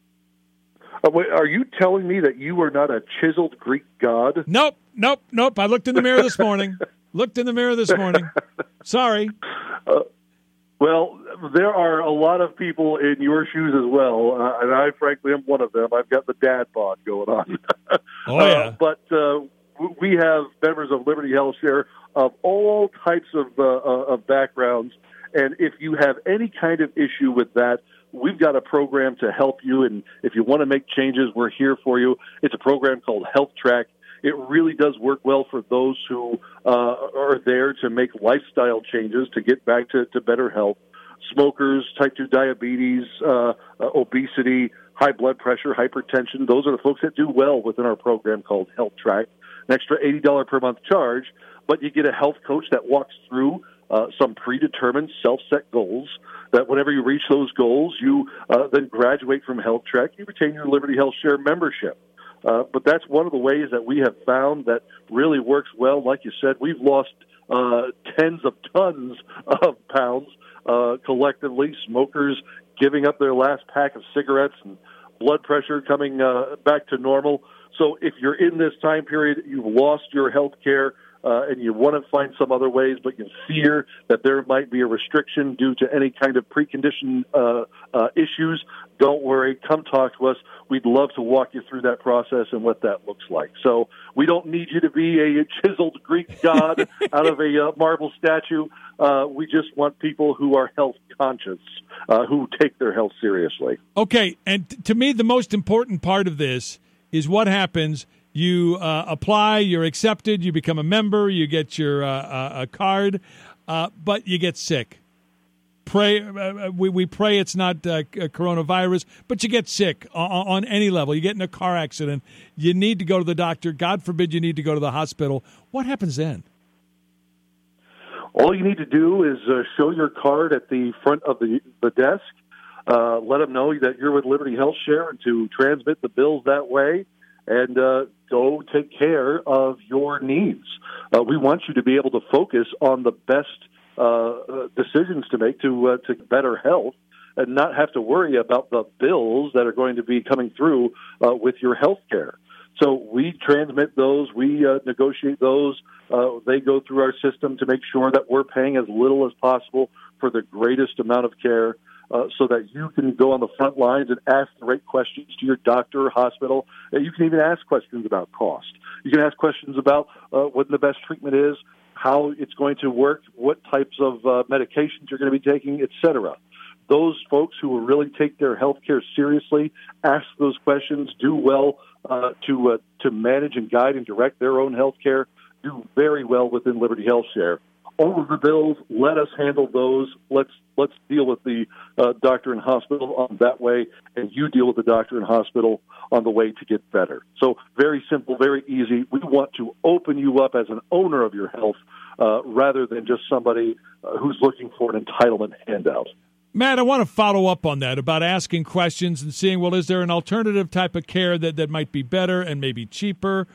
Are you telling me that you are not a chiseled Greek god? Nope. I looked in the mirror this morning. Sorry. Well, there are a lot of people in your shoes as well, and I frankly am one of them. I've got the dad bod going on. Oh, yeah. But we have members of Liberty Health Share of all types of backgrounds, and if you have any kind of issue with that, we've got a program to help you, and if you want to make changes, we're here for you. It's a program called Health Track. It really does work well for those who are there to make lifestyle changes to get back to better health. Smokers, type 2 diabetes, obesity, high blood pressure, hypertension, those are the folks that do well within our program called Health Track. An extra $80 per month charge, but you get a health coach that walks through some predetermined self-set goals that whenever you reach those goals, you then graduate from Health Track. You retain your Liberty Health Share membership. But that's one of the ways that we have found that really works well. Like you said, we've lost tens of tons of pounds collectively, smokers giving up their last pack of cigarettes and blood pressure coming back to normal. So if you're in this time period, you've lost your health care, and you want to find some other ways, but you fear that there might be a restriction due to any kind of preconditioned issues, don't worry. Come talk to us. We'd love to walk you through that process and what that looks like. So we don't need you to be a chiseled Greek god out of a marble statue. We just want people who are health conscious, who take their health seriously. Okay, and to me, the most important part of this is what happens. You apply, you're accepted, you become a member, you get your a card, but you get sick. We pray it's not coronavirus, but you get sick on any level. You get in a car accident, you need to go to the doctor. God forbid you need to go to the hospital. What happens then? All you need to do is show your card at the front of the desk. Let them know that you're with Liberty Health Share and to transmit the bills that way. And go take care of your needs. We want you to be able to focus on the best decisions to make to better health and not have to worry about the bills that are going to be coming through with your health care. So we transmit those, we negotiate those. They go through our system to make sure that we're paying as little as possible for the greatest amount of care. So that you can go on the front lines and ask the right questions to your doctor or hospital. You can even ask questions about cost. You can ask questions about what the best treatment is, how it's going to work, what types of medications you're going to be taking, etc. Those folks who will really take their health care seriously, ask those questions, do well to manage and guide and direct their own health care, do very well within Liberty Health Share. All of the bills, let us handle those. Let's deal with the doctor and hospital on that way, and you deal with the doctor and hospital on the way to get better. So very simple, very easy. We want to open you up as an owner of your health rather than just somebody who's looking for an entitlement handout. Matt, I want to follow up on that about asking questions and seeing, well, is there an alternative type of care that might be better and maybe cheaper?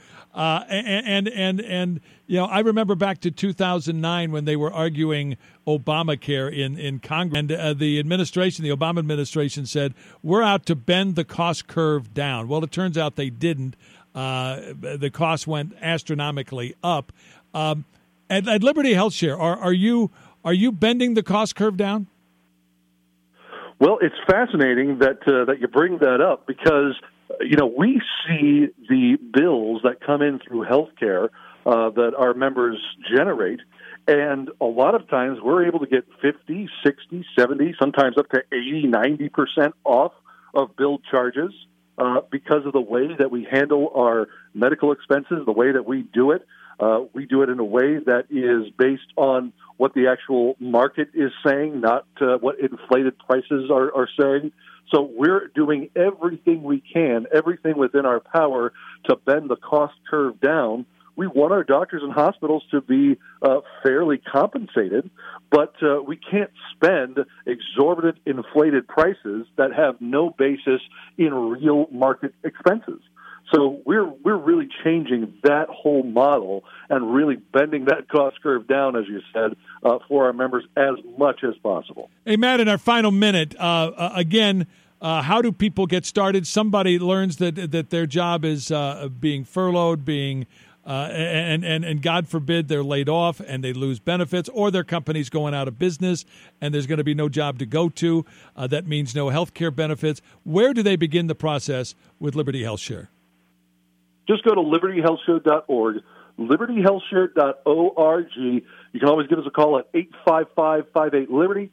And you know, I remember back to 2009 when they were arguing Obamacare in Congress, and the Obama administration said, we're out to bend the cost curve down. Well, it turns out they didn't. The cost went astronomically up. At Liberty Health Share, are you bending the cost curve down? Well, it's fascinating that you bring that up because, you know, we see the bills that come in through healthcare that our members generate, and a lot of times we're able to get 50, 60, 70, sometimes up to 80, 90% off of billed charges because of the way that we handle our medical expenses, the way that we do it. We do it in a way that is based on what the actual market is saying, not what inflated prices are saying. So we're doing everything we can, everything within our power to bend the cost curve down. We want our doctors and hospitals to be fairly compensated, but we can't spend exorbitant inflated prices that have no basis in real market expenses. So we're really changing that whole model and really bending that cost curve down, as you said, for our members as much as possible. Hey, Matt, in our final minute, again, how do people get started? Somebody learns that their job is being furloughed, being and God forbid they're laid off and they lose benefits, or their company's going out of business and there's going to be no job to go to. That means no health care benefits. Where do they begin the process with Liberty Health Share? Just go to libertyhealthshare.org, libertyhealthshare.org. You can always give us a call at 855-58-LIBERTY,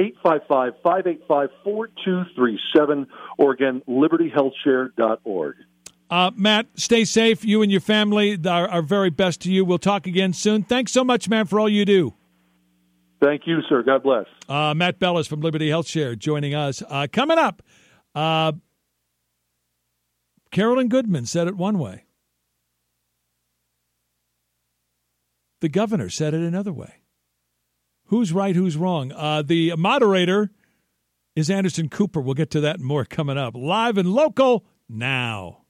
855-585-4237, or again, libertyhealthshare.org. Matt, stay safe. You and your family, our very best to you. We'll talk again soon. Thanks so much, man, for all you do. Thank you, sir. God bless. Matt Bellis from Liberty Health Share joining us. Coming up, Carolyn Goodman said it one way. The governor said it another way. Who's right, who's wrong? The moderator is Anderson Cooper. We'll get to that and more coming up. Live and local now.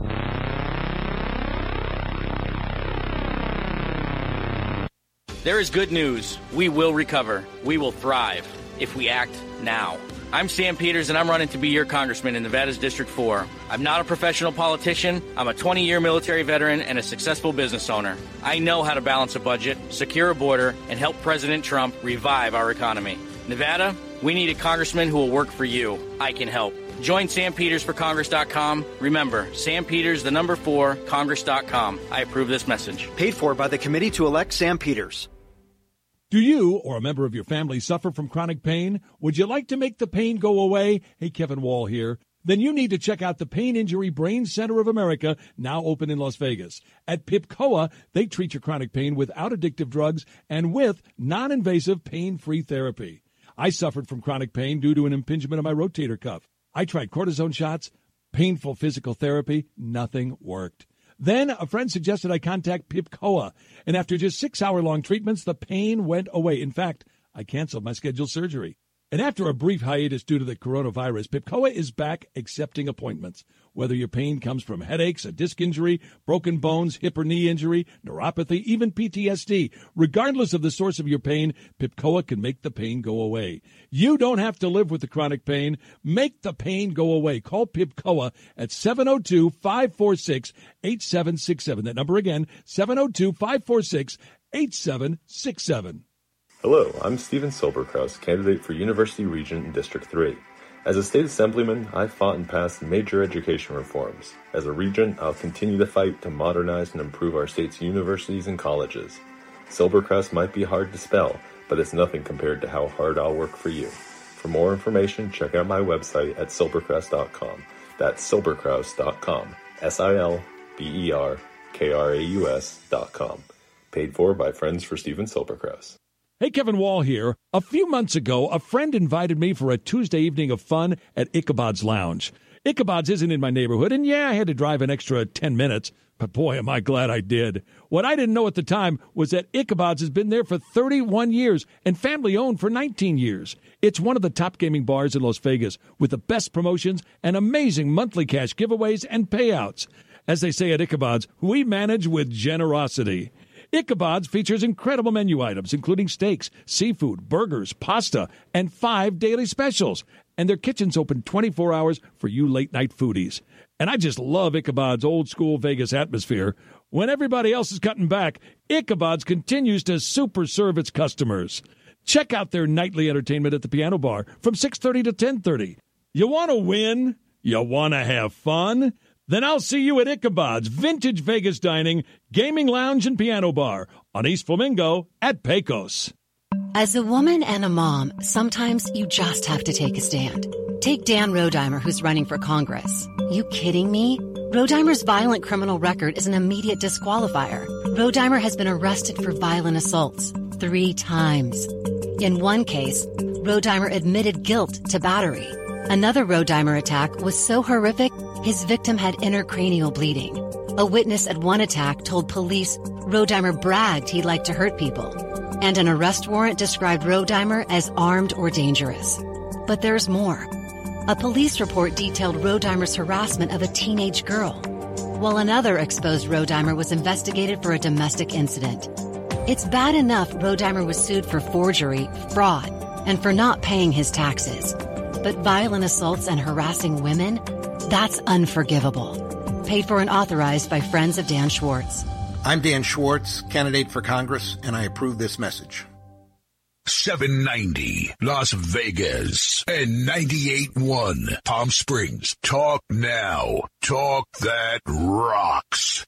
There is good news. We will recover. We will thrive if we act now. I'm Sam Peters, and I'm running to be your congressman in Nevada's District 4. I'm not a professional politician. I'm a 20-year military veteran and a successful business owner. I know how to balance a budget, secure a border, and help President Trump revive our economy. Nevada, we need a congressman who will work for you. I can help. Join SamPetersForCongress.com. Remember, Sam Peters, 4, Congress.com. I approve this message. Paid for by the Committee to Elect Sam Peters. Do you or a member of your family suffer from chronic pain? Would you like to make the pain go away? Hey, Kevin Wall here. Then you need to check out the Pain Injury Brain Center of America, now open in Las Vegas. At PIPCOA, they treat your chronic pain without addictive drugs and with non-invasive pain-free therapy. I suffered from chronic pain due to an impingement of my rotator cuff. I tried cortisone shots, painful physical therapy, nothing worked. Then a friend suggested I contact PIPCOA, and after just 6-hour-long treatments, the pain went away. In fact, I canceled my scheduled surgery. And after a brief hiatus due to the coronavirus, PIPCOA is back accepting appointments. Whether your pain comes from headaches, a disc injury, broken bones, hip or knee injury, neuropathy, even PTSD, regardless of the source of your pain, PIPCOA can make the pain go away. You don't have to live with the chronic pain. Make the pain go away. Call PIPCOA at 702-546-8767. That number again, 702-546-8767. Hello, I'm Stephen Silberkraus, candidate for University Regent in District 3. As a state assemblyman, I fought and passed major education reforms. As a regent, I'll continue to fight to modernize and improve our state's universities and colleges. Silberkraus might be hard to spell, but it's nothing compared to how hard I'll work for you. For more information, check out my website at silberkraus.com. That's silberkraus.com. SILBERKRAUS.com. Paid for by Friends for Stephen Silberkraus. Hey, Kevin Wall here. A few months ago, a friend invited me for a Tuesday evening of fun at Ichabod's Lounge. Ichabod's isn't in my neighborhood, and yeah, I had to drive an extra 10 minutes, but boy, am I glad I did. What I didn't know at the time was that Ichabod's has been there for 31 years and family-owned for 19 years. It's one of the top gaming bars in Las Vegas with the best promotions and amazing monthly cash giveaways and payouts. As they say at Ichabod's, we manage with generosity. Ichabod's features incredible menu items, including steaks, seafood, burgers, pasta, and 5 daily specials. And their kitchen's open 24 hours for you late-night foodies. And I just love Ichabod's old-school Vegas atmosphere. When everybody else is cutting back, Ichabod's continues to super serve its customers. Check out their nightly entertainment at the Piano Bar from 6:30 to 10:30. You want to win? You want to have fun? Then I'll see you at Ichabod's Vintage Vegas Dining, Gaming Lounge, and Piano Bar on East Flamingo at Pecos. As a woman and a mom, sometimes you just have to take a stand. Take Dan Rodimer, who's running for Congress. You kidding me? Rodimer's violent criminal record is an immediate disqualifier. Rodimer has been arrested for violent assaults 3 times. In one case, Rodimer admitted guilt to battery. Another Rodimer attack was so horrific, his victim had intracranial bleeding. A witness at one attack told police Rodimer bragged he liked to hurt people. And an arrest warrant described Rodimer as armed or dangerous. But there's more. A police report detailed Rodimer's harassment of a teenage girl, while another exposed Rodimer was investigated for a domestic incident. It's bad enough Rodimer was sued for forgery, fraud, and for not paying his taxes. But violent assaults and harassing women? That's unforgivable. Paid for and authorized by Friends of Dan Schwartz. I'm Dan Schwartz, candidate for Congress, and I approve this message. 790 Las Vegas and 98.1 Palm Springs. Talk now. Talk that rocks.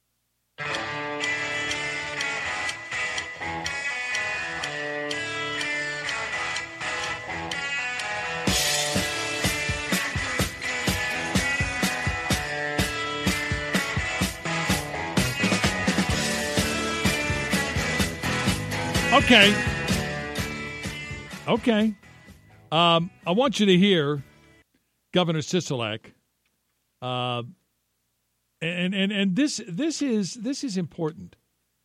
Okay. I want you to hear Governor Sisolak, and this is important.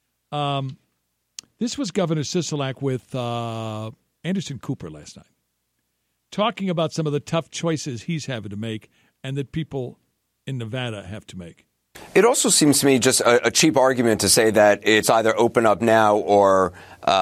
This was Governor Sisolak with Anderson Cooper last night, talking about some of the tough choices he's having to make and that people in Nevada have to make. It also seems to me just a cheap argument to say that it's either open up now or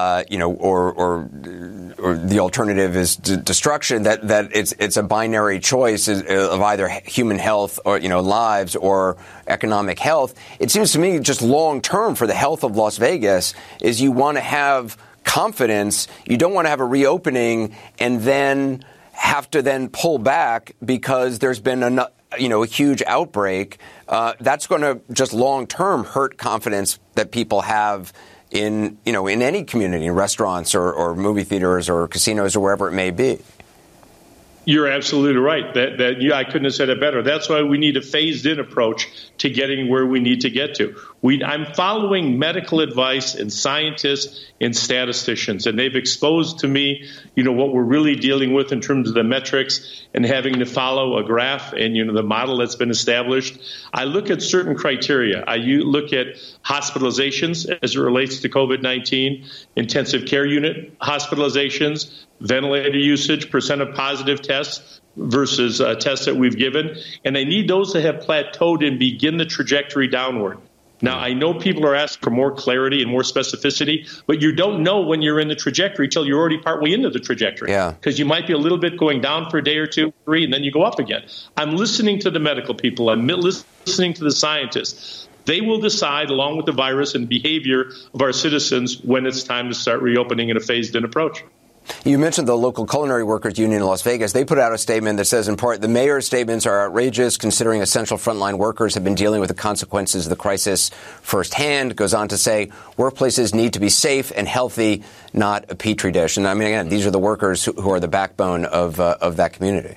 the alternative is destruction. That it's a binary choice of either human health or lives or economic health. It seems to me just long term for the health of Las Vegas is you want to have confidence. You don't want to have a reopening and then have to then pull back because there's been a huge outbreak. That's going to just long term hurt confidence that people have in any community, in restaurants or movie theaters or casinos or wherever it may be. You're absolutely right. I couldn't have said it better. That's why we need a phased-in approach to getting where we need to get to. I'm following medical advice and scientists and statisticians, and they've exposed to me, what we're really dealing with in terms of the metrics and having to follow a graph and, the model that's been established. I look at certain criteria. I look at hospitalizations as it relates to COVID-19, intensive care unit hospitalizations, ventilator usage, percent of positive tests versus tests that we've given. And I need those to have plateaued and begin the trajectory downward. Now, I know people are asking for more clarity and more specificity, but you don't know when you're in the trajectory till you're already partway into the trajectory. Yeah. Because you might be a little bit going down for a day or two, 3, and then you go up again. I'm listening to the medical people. I'm listening to the scientists. They will decide, along with the virus and behavior of our citizens, when it's time to start reopening in a phased-in approach. You mentioned the local culinary workers union in Las Vegas. They put out a statement that says, in part, the mayor's statements are outrageous considering essential frontline workers have been dealing with the consequences of the crisis firsthand. It goes on to say workplaces need to be safe and healthy, not a petri dish. And I mean, again, these are the workers who are the backbone of that community.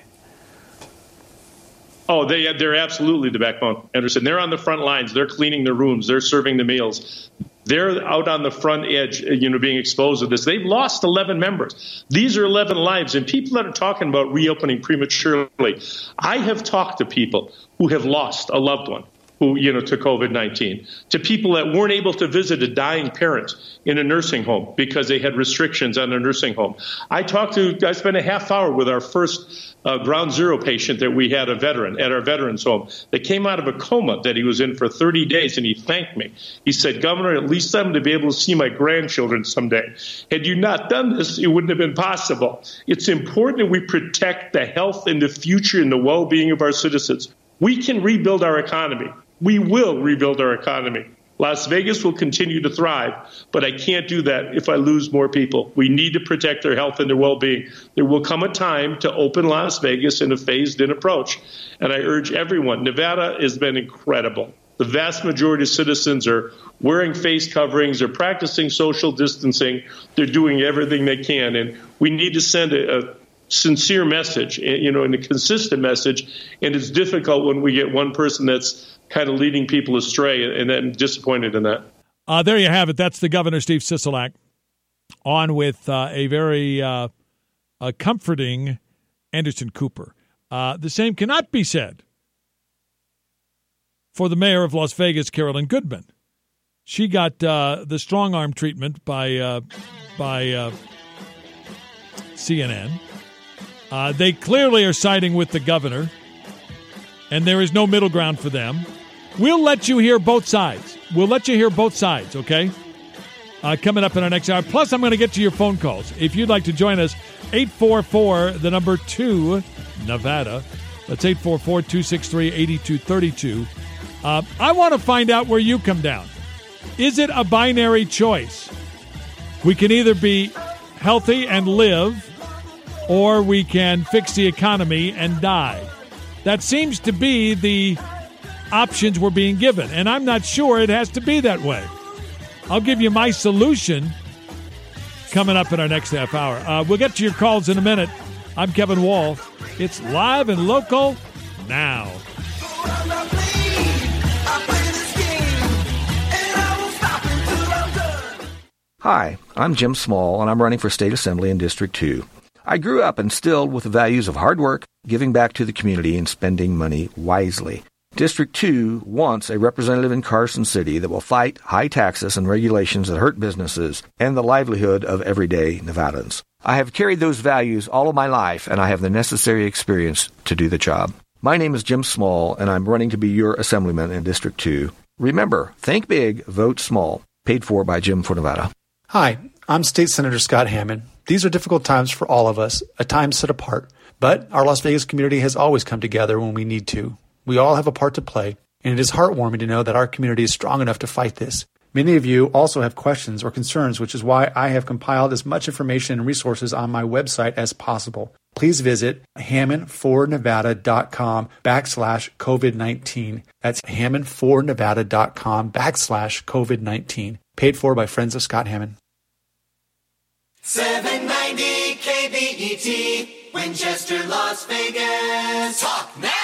Oh, they're absolutely the backbone, Anderson. They're on the front lines. They're cleaning the rooms. They're serving the meals. They're out on the front edge, being exposed to this. They've lost 11 members. These are 11 lives. And people that are talking about reopening prematurely, I have talked to people who have lost a loved one to COVID-19, to people that weren't able to visit a dying parent in a nursing home because they had restrictions on their nursing home. I spent a half hour with our first ground zero patient that we had, a veteran, at our veterans home that came out of a coma that he was in for 30 days, and he thanked me. He said, Governor, at least I'm to be able to see my grandchildren someday. Had you not done this, it wouldn't have been possible. It's important that we protect the health and the future and the well-being of our citizens. We can rebuild our economy. We will rebuild our economy. Las Vegas will continue to thrive, but I can't do that if I lose more people. We need to protect their health and their well-being. There will come a time to open Las Vegas in a phased-in approach, and I urge everyone. Nevada has been incredible. The vast majority of citizens are wearing face coverings. They're practicing social distancing. They're doing everything they can, and we need to send a sincere message, and a consistent message, and it's difficult when we get one person that's kind of leading people astray, and I'm disappointed in that. There you have it. That's the Governor, Steve Sisolak, on with a very comforting Anderson Cooper. The same cannot be said for the mayor of Las Vegas, Carolyn Goodman. She got the strong arm treatment by CNN. They clearly are siding with the governor, and there is no middle ground for them. We'll let you hear both sides. Okay? Coming up in our next hour. Plus, I'm going to get to your phone calls. If you'd like to join us, 844-2, Nevada. That's 844-263-8232. I want to find out where you come down. Is it a binary choice? We can either be healthy and live, or we can fix the economy and die. That seems to be the options we're being given, and I'm not sure it has to be that way. I'll give you my solution coming up in our next half hour. We'll get to your calls in a minute. I'm Kevin Wall. It's Live and Local now. Hi, I'm Jim Small, and I'm running for State Assembly in District 2. I grew up instilled with the values of hard work, giving back to the community, and spending money wisely. District 2 wants a representative in Carson City that will fight high taxes and regulations that hurt businesses and the livelihood of everyday Nevadans. I have carried those values all of my life, and I have the necessary experience to do the job. My name is Jim Small, and I'm running to be your assemblyman in District 2. Remember, think big, vote small. Paid for by Jim for Nevada. Hi, I'm State Senator Scott Hammond. These are difficult times for all of us, a time set apart. But our Las Vegas community has always come together when we need to. We all have a part to play, and it is heartwarming to know that our community is strong enough to fight this. Many of you also have questions or concerns, which is why I have compiled as much information and resources on my website as possible. Please visit hammondfornevada.com/COVID-19. That's hammondfornevada.com/COVID-19. Paid for by Friends of Scott Hammond. 790 KBET, Winchester, Las Vegas. Talk now.